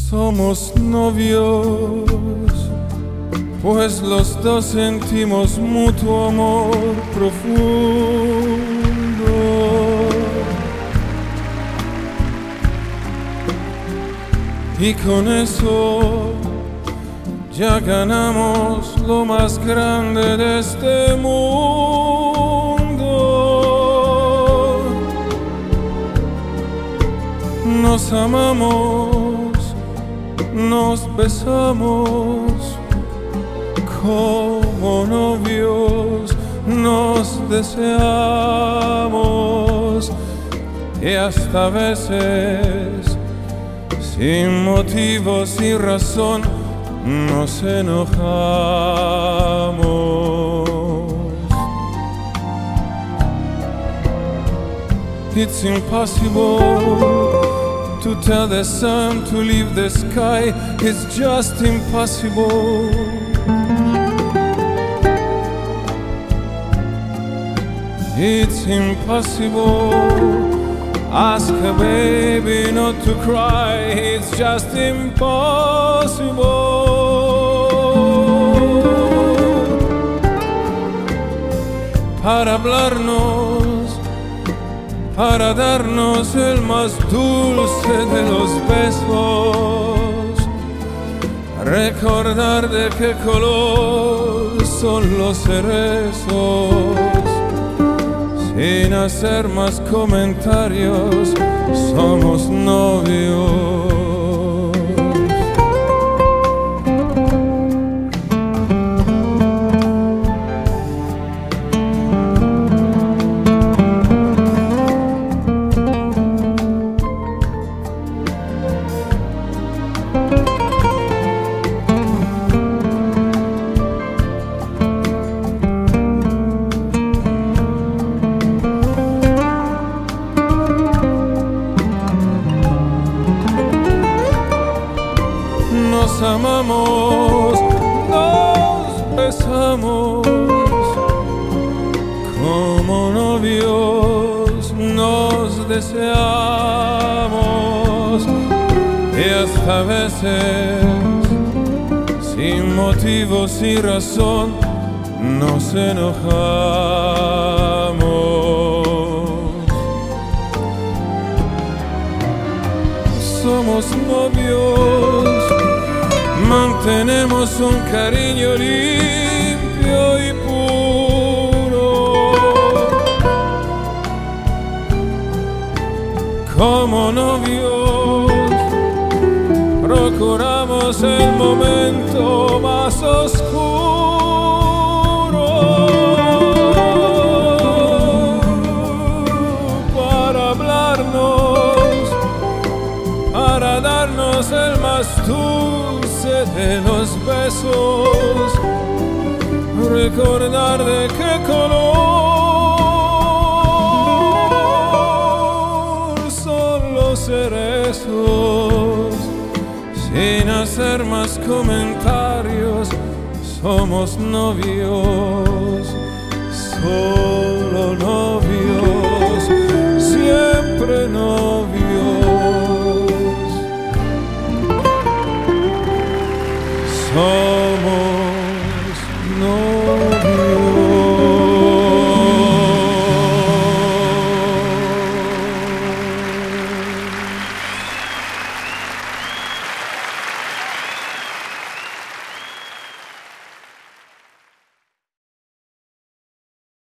Somos novios, pues los dos sentimos mutuo amor profundo. Y con eso ya ganamos lo más grande de este mundo. Nos amamos, nos besamos como novios, nos deseamos y hasta veces sin motivos y razón nos enojamos. It's impossible to tell the sun to leave the sky. It's just impossible. It's impossible. Ask a baby not to cry. It's just impossible. Para hablarnos, para darnos el más dulce de los besos, recordar de qué color son los cerezos, sin hacer más comentarios, somos novios. Nos amamos, nos besamos como novios, nos deseamos y hasta veces sin motivos y razón nos enojamos. Somos novios, mantenemos un cariño limpio y puro, como novios procuramos el momento más oscuro para hablarnos, para darnos el más dulce de los besos, recordar de qué color son los cerezos, sin hacer más comentarios, somos novios, solo novios, siempre novios. Somos novios.